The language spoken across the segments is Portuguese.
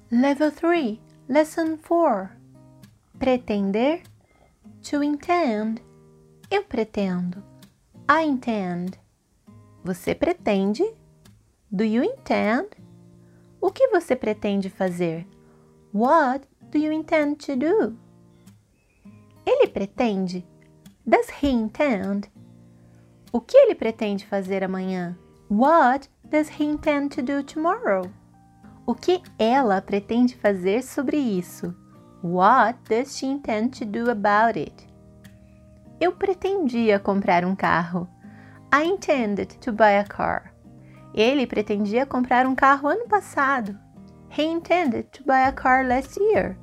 Level 3, Lesson 4. Pretender. To intend. Eu pretendo. I intend. Você pretende? Do you intend? O que você pretende fazer? What do you intend to do? Ele pretende. Does he intend? O que ele pretende fazer amanhã? What does he intend to do tomorrow? O que ela pretende fazer sobre isso? What does she intend to do about it? Eu pretendia comprar um carro. I intended to buy a car. Ele pretendia comprar um carro ano passado. He intended to buy a car last year.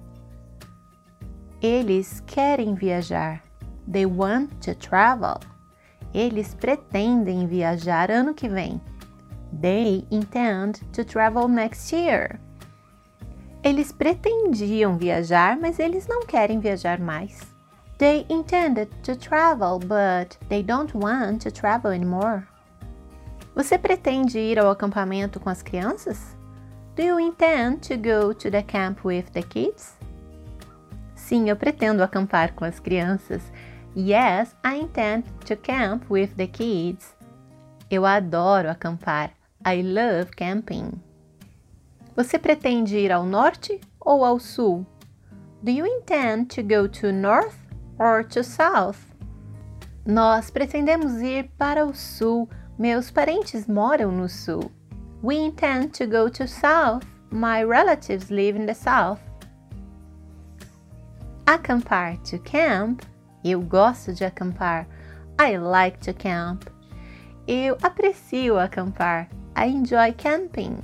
Eles querem viajar. They want to travel. Eles pretendem viajar ano que vem. They intend to travel next year. Eles pretendiam viajar, mas eles não querem viajar mais. They intended to travel, but they don't want to travel anymore. Você pretende ir ao acampamento com as crianças? Do you intend to go to the camp with the kids? Sim, eu pretendo acampar com as crianças. Yes, I intend to camp with the kids. Eu adoro acampar. I love camping. Você pretende ir ao norte ou ao sul? Do you intend to go to north or to south? Nós pretendemos ir para o sul. Meus parentes moram no sul. We intend to go to south. My relatives live in the south. Acampar, to camp. Eu gosto de acampar. I like to camp. Eu aprecio acampar. I enjoy camping.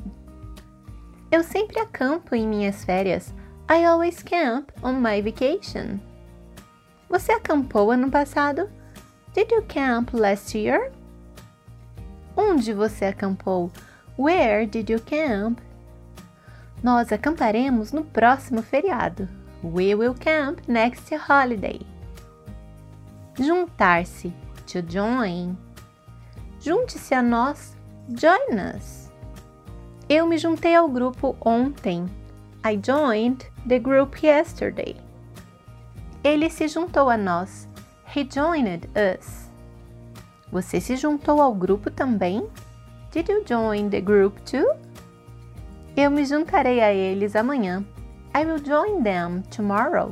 Eu sempre acampo em minhas férias. I always camp on my vacation. Você acampou ano passado? Did you camp last year? Onde você acampou? Where did you camp? Nós acamparemos no próximo feriado. We will camp next holiday. Juntar-se, to join. Junte-se a nós, join us. Eu me juntei ao grupo ontem. I joined the group yesterday. Ele se juntou a nós. He joined us. Você se juntou ao grupo também? Did you join the group too? Eu me juntarei a eles amanhã. I will join them tomorrow.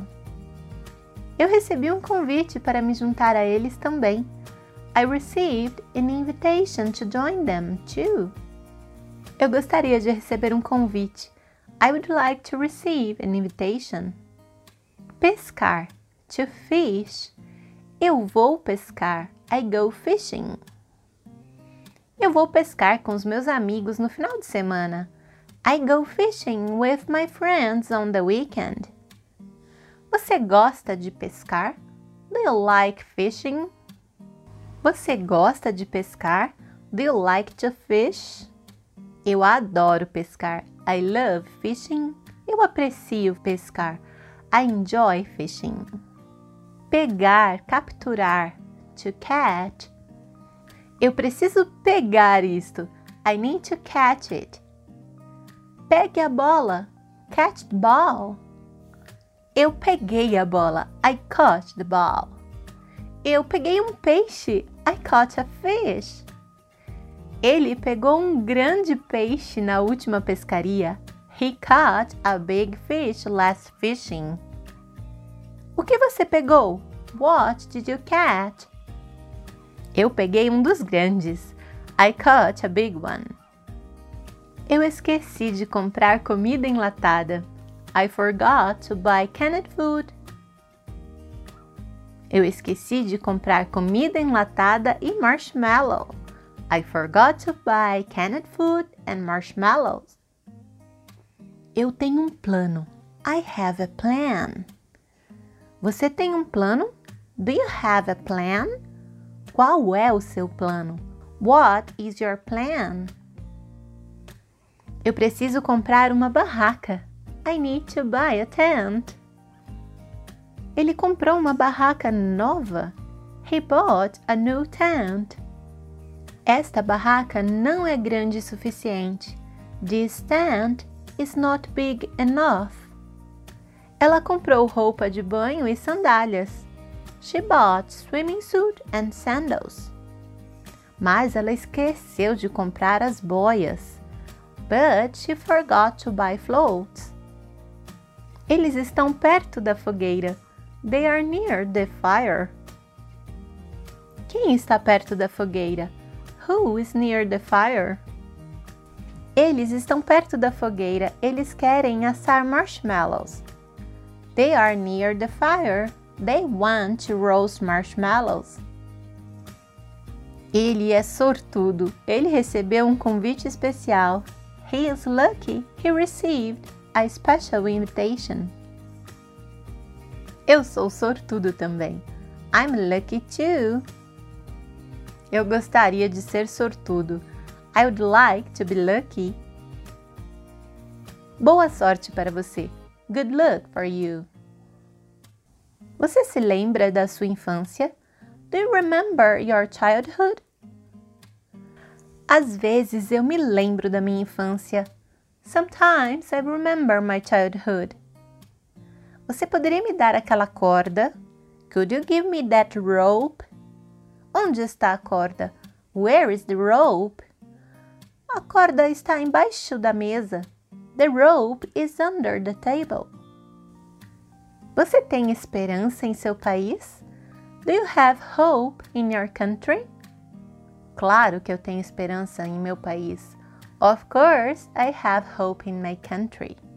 Eu recebi um convite para me juntar a eles também. I received an invitation to join them too. Eu gostaria de receber um convite. I would like to receive an invitation. Pescar, to fish. Eu vou pescar. I go fishing. Eu vou pescar com os meus amigos no final de semana. I go fishing with my friends on the weekend. Você gosta de pescar? Do you like fishing? Você gosta de pescar? Do you like to fish? Eu adoro pescar. I love fishing. Eu aprecio pescar. I enjoy fishing. Pegar, capturar. To catch. Eu preciso pegar isto. I need to catch it. Pegue a bola. Catch the ball. Eu peguei a bola. I caught the ball. Eu peguei um peixe. I caught a fish. Ele pegou um grande peixe na última pescaria. He caught a big fish last fishing. O que você pegou? What did you catch? Eu peguei um dos grandes. I caught a big one. Eu esqueci de comprar comida enlatada. I forgot to buy canned food. Eu esqueci de comprar comida enlatada e marshmallow. I forgot to buy canned food and marshmallows. Eu tenho um plano. I have a plan. Você tem um plano? Do you have a plan? Qual é o seu plano? What is your plan? Eu preciso comprar uma barraca. I need to buy a tent. Ele comprou uma barraca nova. He bought a new tent. Esta barraca não é grande o suficiente. This tent is not big enough. Ela comprou roupa de banho e sandálias. She bought swimming suit and sandals. Mas ela esqueceu de comprar as boias. But she forgot to buy floats. Eles estão perto da fogueira. They are near the fire. Quem está perto da fogueira? Who is near the fire? Eles estão perto da fogueira. Eles querem assar marshmallows. They are near the fire. They want to roast marshmallows. Ele é sortudo. Ele recebeu um convite especial. He is lucky. He received a special invitation. Eu sou sortudo também. I'm lucky too. Eu gostaria de ser sortudo. I would like to be lucky. Boa sorte para você. Good luck for you. Você se lembra da sua infância? Do you remember your childhood? Às vezes eu me lembro da minha infância. Sometimes I remember my childhood. Você poderia me dar aquela corda? Could you give me that rope? Onde está a corda? Where is the rope? A corda está embaixo da mesa. The rope is under the table. Você tem esperança em seu país? Do you have hope in your country? Claro que eu tenho esperança em meu país. Of course, I have hope in my country.